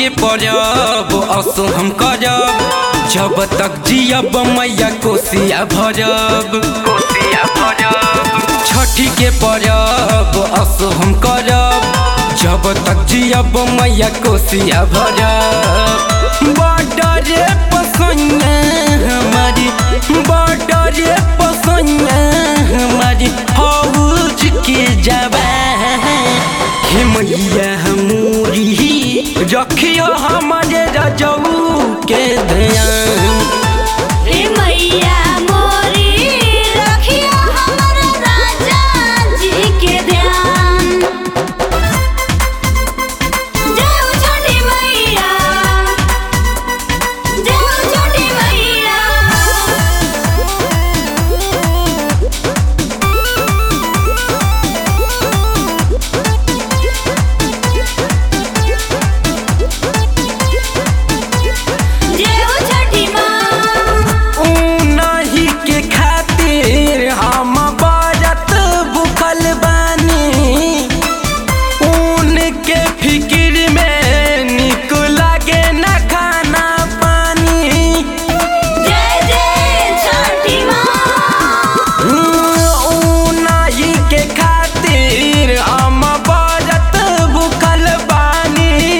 के परब असो हम करब, जब तक जियब मैया कोसिया भरब। छठी के परब असो हम करब, जब तक जियब मैया कोसिया भरब। बॉर्डरे पसंद हमारी, बॉर्डरे पसंद हमारी फौज के जवान। हे मैया हमूरी रखियो हमारे रजऊ के ध्यान। हे मैया मोरी रखियो हमारे राजा जी के ध्यान। जय हो छठी मैया, जय हो छठी मैया। जय हो छठी माँ। उनही के खातिर हम बरत भूखल बानी, उनके फिक्र में निक लागे न खाना पानी। जय जय छठी माँ। उनही के खातिर हम बरत भूखल बानी,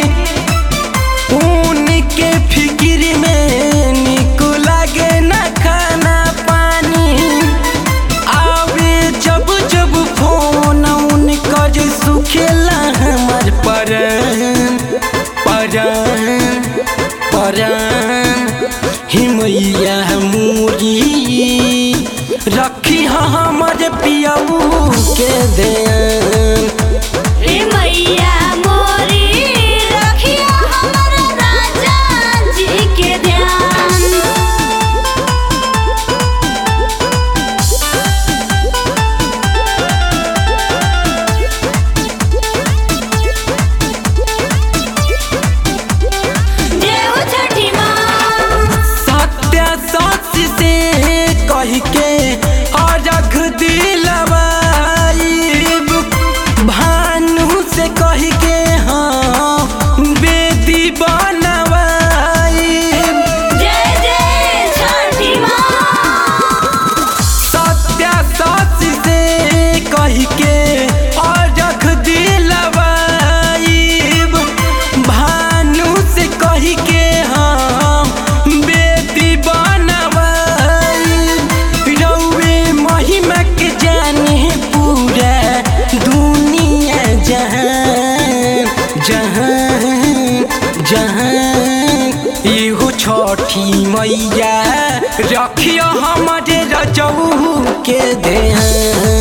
उनके फिक्र में निक लागे न खाना पानी। आवे जब जब फोन उनकर सुखेला हमर परान परान परान। हे मैया मोरी रखी हमर पियऊ के ध्यान। हे मैया मोरी रखियो हमारे राजा जी के ध्यान। जय हो छठी माँ। सत्य सच से कह के अर्घ दिलवाइब, भानु से कह के हाँ बेदी बनवाइब। जय जय छठी माँ। सत्य सच से कह के अर्घ दिलवाइब, भानु से कह के हाँ बेदी बनवाइब। रउए महिमा के जाने पूरा दुनिया जहान जहान जहान। इहो छठी मैया रखियो हमारे रजऊ के ध्यान।